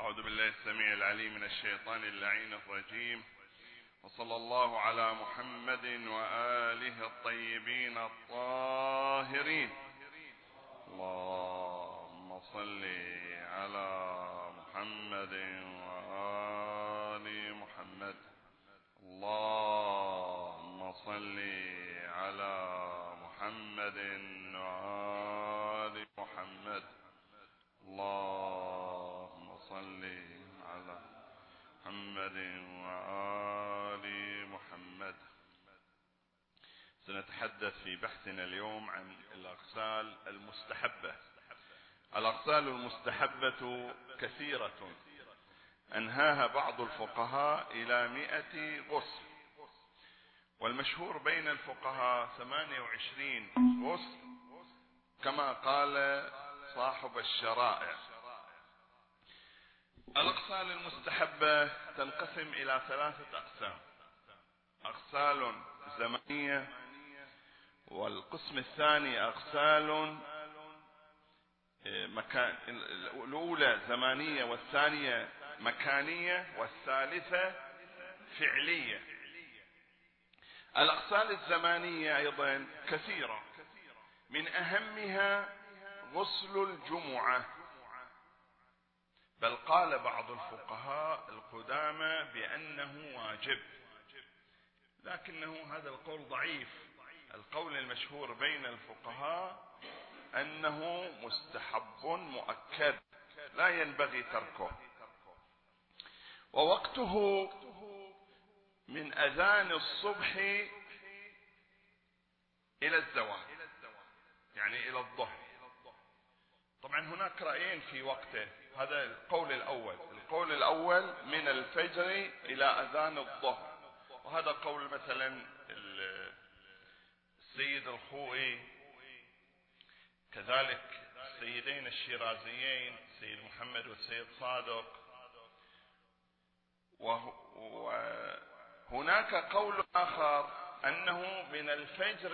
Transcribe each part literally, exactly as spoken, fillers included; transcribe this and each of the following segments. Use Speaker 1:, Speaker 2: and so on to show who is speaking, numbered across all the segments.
Speaker 1: أعوذ بالله السميع العليم من الشيطان اللعين الرجيم، وصلى الله على محمد وآله الطيبين الطاهرين. اللهم صل على محمد وآل محمد. اللهم صل على محمد وآل محمد. اللهم صل على محمد وآل محمد. سنتحدث في بحثنا اليوم عن الأغسال المستحبة. الأغسال المستحبة كثيرة، أنهاها بعض الفقهاء إلى مئة غسل، والمشهور بين الفقهاء ثمانية وعشرين غسل كما قال صاحب الشرائع. الأغسال المستحبة تنقسم إلى ثلاثة أقسام: أغسال زمنية، والقسم الثاني أغسال مكان، الأولى زمانية والثانية مكانية والثالثة فعلية. الأغسال الزمانية أيضا كثيرة، من أهمها غسل الجمعة، بل قال بعض الفقهاء القدامى بأنه واجب، لكنه هذا القول ضعيف. القول المشهور بين الفقهاء أنه مستحب مؤكد لا ينبغي تركه، ووقته من أذان الصبح إلى الزوال، يعني إلى الظهر. طبعا هناك رأيين في وقته، هذا القول الأول. القول الأول من الفجر إلى أذان الظهر، وهذا قول مثلا السيد الخوئي، كذلك السيدين الشيرازيين السيد محمد والسيد صادق. وهناك قول آخر أنه من الفجر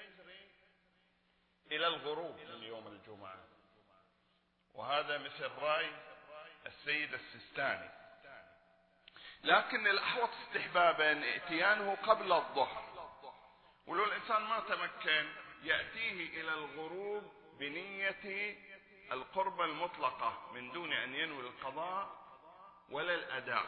Speaker 1: إلى الغروب من يوم الجمعة، وهذا مثل رأي السيد السيستاني. لكن الأحوط استحبابا اتيانه قبل الظهر، ولو الإنسان ما تمكن يأتيه إلى الغروب بنية القربة المطلقة من دون أن ينوي القضاء ولا الأداء.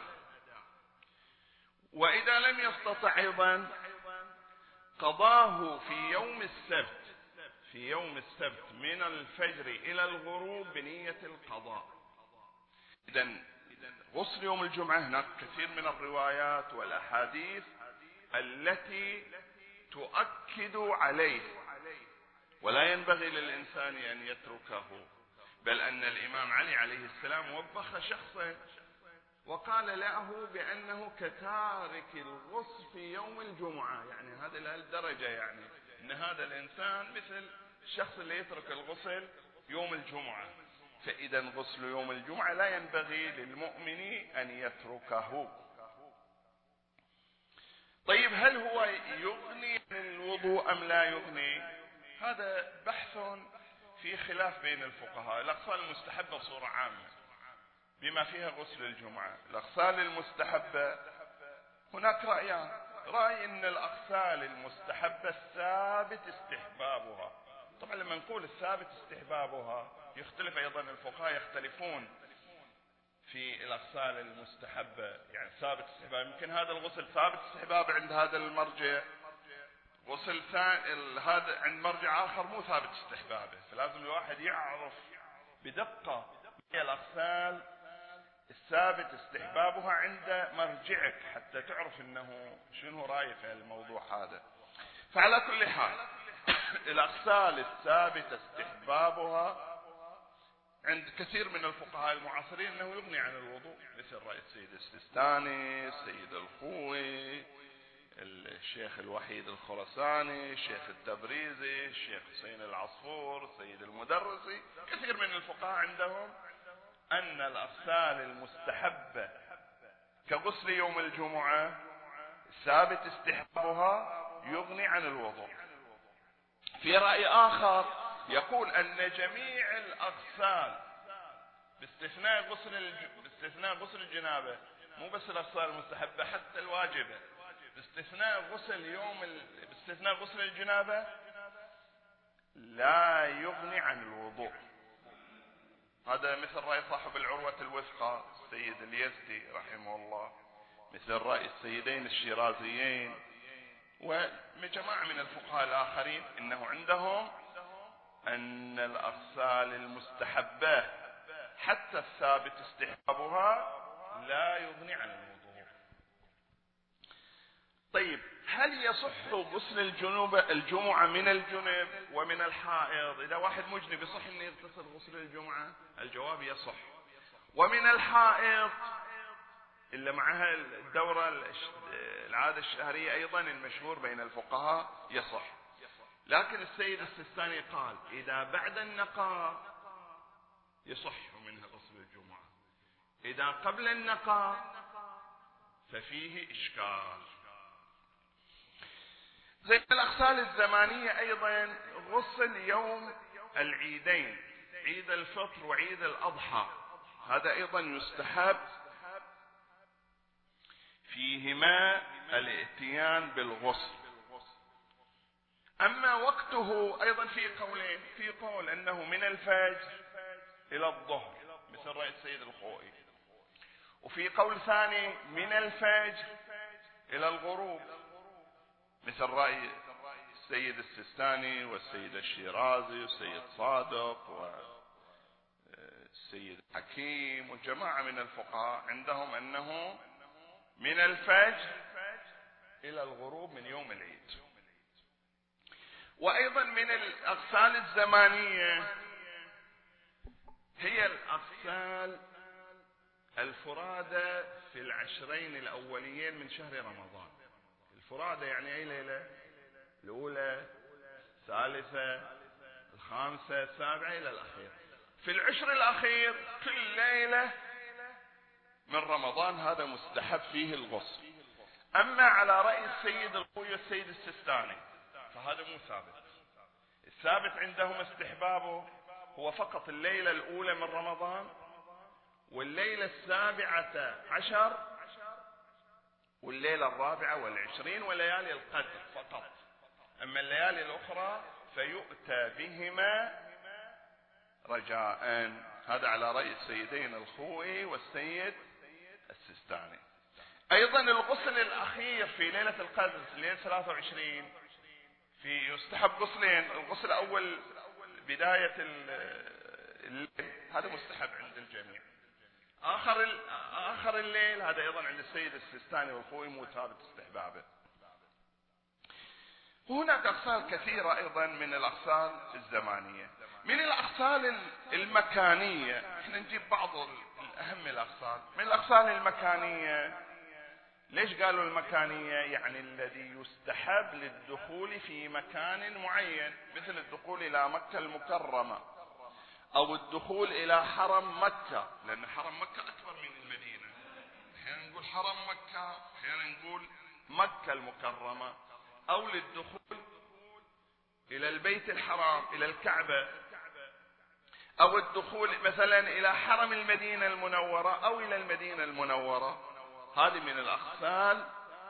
Speaker 1: وإذا لم يستطع أيضا قضاه في يوم السبت، في يوم السبت من الفجر إلى الغروب بنية القضاء. إذن غسل يوم الجمعة هناك كثير من الروايات والأحاديث التي تؤكد عليه، ولا ينبغي للإنسان أن يتركه. بل أن الإمام علي عليه السلام وبخ شخصا وقال له بأنه كتارك الغسل في يوم الجمعة، يعني هذا لهالدرجة، يعني أن هذا الإنسان مثل الشخص اللي يترك الغسل يوم الجمعة. فإذا غسل يوم الجمعة لا ينبغي للمؤمن أن يتركه. طيب، هل هو يغني عن الوضوء أم لا يغني؟ هذا بحث في خلاف بين الفقهاء. الأغسال المستحبة بصورة عامة بما فيها غسل الجمعة، الأغسال المستحبة هناك رأيان. رأي أن الأغسال المستحبة الثابت استحبابها. طبعا لما نقول الثابت استحبابها يختلف أيضا، الفقهاء يختلفون في الأغسال المستحبة، يعني ثابت استحباب. يمكن هذا الغسل ثابت استحباب عند هذا المرجع، غسل ثاني هذا عند مرجع آخر مو ثابت استحبابه. فلازم الواحد يعرف بدقة هي الأغسال الثابت استحبابها عند مرجعك حتى تعرف انه شنو رايك في الموضوع هذا. فعلى كل حال الأغسال الثابتة استحبابها عند كثير من الفقهاء المعاصرين انه يغني عن الوضوء، مثل رأي السيد السيستاني، السيد الخوئي، الشيخ الوحيد الخرساني، الشيخ التبريزي، الشيخ حسين العصفور، السيد المدرسي. كثير من الفقهاء عندهم أن الأغسال المستحبة كغسل يوم الجمعة ثابت استحبابها يغني عن الوضوء. في رأي آخر يقول أن جميع الأغسال باستثناء غسل الج... باستثناء غسل الجنابة، مو بس الأغسال المستحبة، حتى الواجبة، باستثناء غسل يوم ال... باستثناء غسل الجنابة لا يغني عن الوضوء. هذا مثل رأي صاحب العروة الوثقى السيد اليزدي رحمه الله، مثل رأي السيدين الشيرازيين وجماعة من الفقهاء الآخرين، إنه عندهم أن الأغسال المستحبة حتى الثابت استحبابها لا يغني عن الوضوء. طيب، هل يصح غسل الجنوب الجمعة من الجنب ومن الحائض؟ إذا واحد مجنب يصح أن يغتسل غسل الجمعة؟ الجواب يصح. ومن الحائض إلا معها الدورة العادة الشهرية أيضا المشهور بين الفقهاء يصح. لكن السيد السيستاني قال إذا بعد النقاء يصح منها غسل الجمعة، إذا قبل النقاء ففيه إشكال. زي الأغسال الزمانية أيضا غسل يوم العيدين، عيد الفطر وعيد الأضحى، هذا أيضا يستحب فيهما الاتيان بالغسل. أما وقته أيضا في قولين، في قول أنه من الفجر إلى الظهر مثل رأي السيد الخوئي، وفي قول ثاني من الفجر إلى الغروب مثل رأي السيد السيستاني والسيد الشيرازي والسيد صادق والسيد حكيم وجماعة من الفقهاء، عندهم أنه من الفجر إلى الغروب من يوم العيد. وأيضا من الأغسال الزمانية هي الأغسال الفرادة في العشرين الأوليين من شهر رمضان. الفرادة يعني أي ليلة؟ الأولى، الثالثة، الخامسة، السابعة إلى الأخير. في العشر الأخير كل ليلة من رمضان هذا مستحب فيه الغسل. أما على رأي السيد الخوئي والسيد السيستاني فهذا مو ثابت. الثابت عندهم استحبابه هو فقط الليلة الأولى من رمضان والليلة السابعة عشر والليلة الرابعة والعشرين وليالي القدر فقط. أما الليالي الأخرى فيؤتى بهما رجاء. هذا على رأي السيدين الخوئي والسيد السيستاني. أيضا الغسل الأخير في ليلة القدر في ليلة ثلاثة وعشرين في يستحب غسلين. الغسل الأول بداية الليل هذا مستحب عند الجميع. آخر آخر الليل هذا أيضا عند السيد السيستاني والخوئي مو ثابت استحبابه. وهناك أغسال كثيرة أيضا من الأغسال الزمانية. من الأغسال المكانية احنا نجيب بعض الأهم الأغسال. من الأغسال المكانية، ليش قالوا المكانية؟ يعني الذي يستحب للدخول في مكان معين، مثل الدخول إلى مكة المكرمة أو الدخول إلى حرم مكة، لأن حرم مكة أكبر من المدينة. أحيانا نقول حرم مكة، أحيانا نقول مكة المكرمة، أو للدخول إلى البيت الحرام إلى الكعبة، أو الدخول مثلا إلى حرم المدينة المنورة أو إلى المدينة المنورة. هذه من الأغسال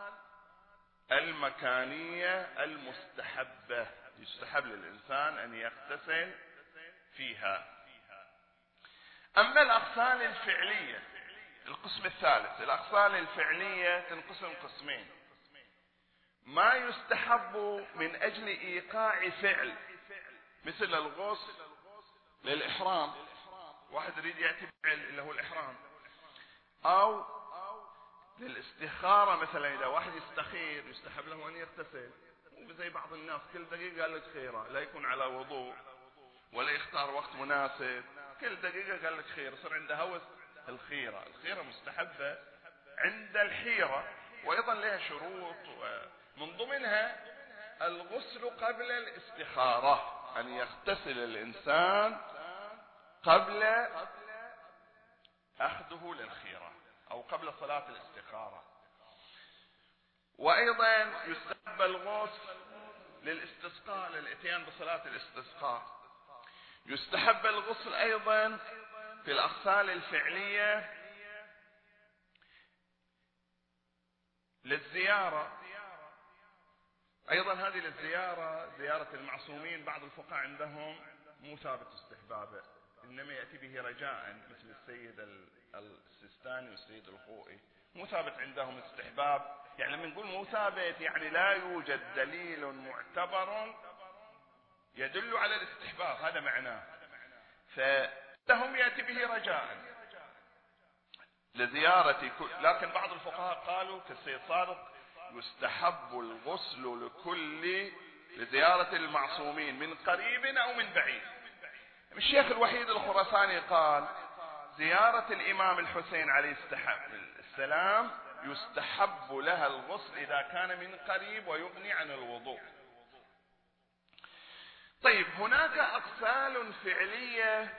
Speaker 1: المكانية المستحبة، يستحب للإنسان أن يغتسل فيها. أما الأغسال الفعلية القسم الثالث، الأغسال الفعلية تنقسم قسمين: ما يستحب من أجل إيقاع فعل مثل الغسل للإحرام، واحد يريد يأتي بفعل اللي هو الإحرام، أو للاستخارة مثلا إذا واحد يستخير يستحب له أن يغتسل، مو زي بعض الناس كل دقيقة قال لك خيرة، لا يكون على وضوء ولا يختار وقت مناسب، كل دقيقة قال لك خير، صار عنده هوس الخيرة. الخيرة مستحبة عند الحيرة، وأيضا لها شروط، ومن ضمنها الغسل قبل الاستخارة، أن يغتسل الإنسان قبل أخذه للخيرة أو قبل صلاة الاستخارة. وأيضا يستحب الغسل للاستسقاء، للإتيان بصلاة الاستسقاء. يستحب الغسل أيضا في الأغسال الفعلية للزيارة، أيضا هذه للزيارة زيارة المعصومين، بعض الفقهاء عندهم مو ثابت استحبابه، إنما يأتي به رجاء، مثل السيد السيستاني والسيد الخوئي، مو ثابت عندهم استحباب. يعني لما نقول مو ثابت يعني لا يوجد دليل معتبر يدل على الاستحباب، هذا معناه. فهم يأتي به رجاء لزيارة كل، لكن بعض الفقهاء قالوا كالسيد صادق يستحب الغسل لكل لزيارة المعصومين من قريب أو من بعيد. الشيخ الوحيد الخراساني قال زيارة الإمام الحسين عليه السلام يستحب لها الغسل إذا كان من قريب ويغني عن الوضوء. طيب هناك أغسال فعلية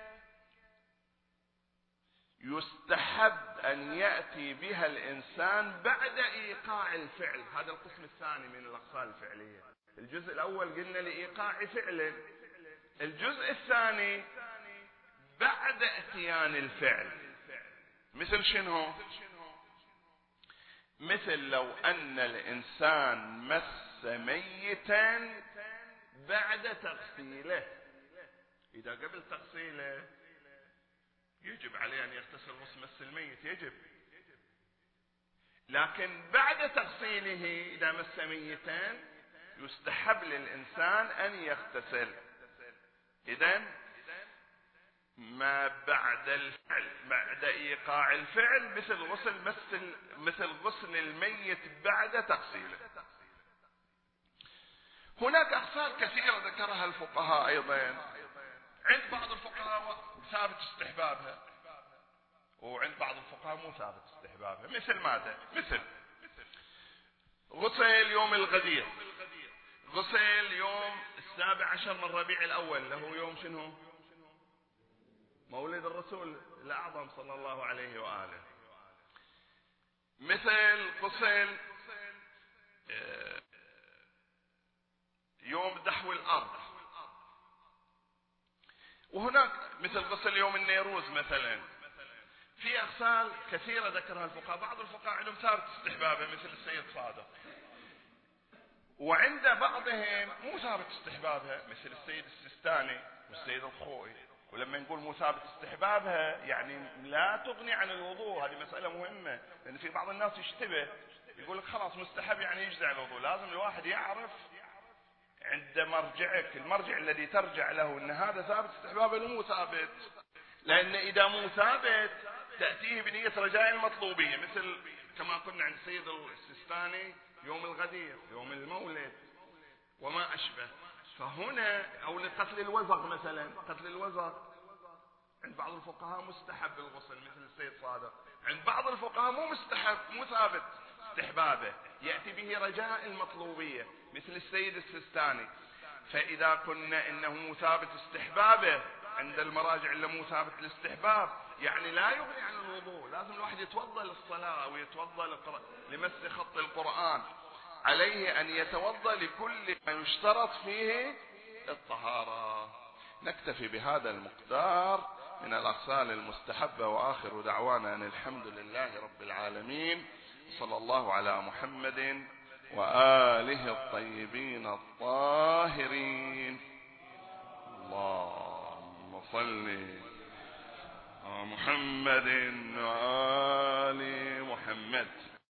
Speaker 1: يستحب أن يأتي بها الإنسان بعد إيقاع الفعل، هذا القسم الثاني من الأغسال الفعلية. الجزء الأول قلنا لإيقاع فعل، الجزء الثاني بعد اتيان الفعل. مثل شنو؟ مثل لو أن الإنسان مس ميتا بعد تغسيله، إذا قبل تغسيله يجب عليه أن يغتسل غسل مس الميت، يجب، لكن بعد تغسيله إذا مس ميتا يستحب للإنسان أن يغتسل. إذن ما بعد الفعل، بعد إيقاع الفعل، مثل غسل مثل مثل غسل الميت بعد تغسيله. هناك أغسال كثيرة ذكرها الفقهاء أيضا، عند بعض الفقهاء ثابت استحبابها وعند بعض الفقهاء مو ثابت استحبابها. مثل ماذا؟ مثل غسل يوم الغدير، غسل يوم السابع عشر من ربيع الأول، اللي هو يوم شنو؟ مولد الرسول الأعظم صلى الله عليه وآله. مثل غسل يوم دحو الأرض. وهناك مثل غسل يوم النيروز مثلا. في أغسال كثيرة ذكرها الفقهاء، بعض الفقهاء عندهم ثابت استحبابه مثل السيد صادق، وعند بعضهم مو ثابت استحبابها مثل السيد السيستاني والسيد الخوئي. ولما نقول مو ثابت استحبابها يعني لا تغني عن الوضوء، هذه مسألة مهمة، لأن في بعض الناس يشتبه يقول لك خلاص مستحب يعني يجزع الوضوء. لازم الواحد يعرف عند مرجعك، المرجع الذي ترجع له، ان هذا ثابت استحبابه ولا مو ثابت. لأن إذا مو ثابت تأتيه بنية رجاء المطلوبية، مثل كما قلنا عند السيد السيستاني يوم الغدير، يوم المولد وما أشبه. فهنا أو لقتل الوزغ مثلا، قتل الوزغ عند بعض الفقهاء مستحب الغسل مثل السيد صادق، عند بعض الفقهاء مو مستحب، مو ثابت استحبابه، يأتي به رجاء المطلوبية مثل السيد السيستاني. فإذا قلنا إنه مو ثابت استحبابه عند المراجع اللي مو ثابت الاستحباب، يعني لا يغني عن الوضوء، لازم الواحد يتوضا للصلاة أو يتوضا لمس خط القرآن، عليه أن يتوضا لكل ما يشترط فيه الطهارة. نكتفي بهذا المقدار من الأغسال المستحبة، وآخر دعوانا أن الحمد لله رب العالمين، صلى الله على محمد وآله الطيبين الطاهرين. اللهم صل على محمد وآل محمد.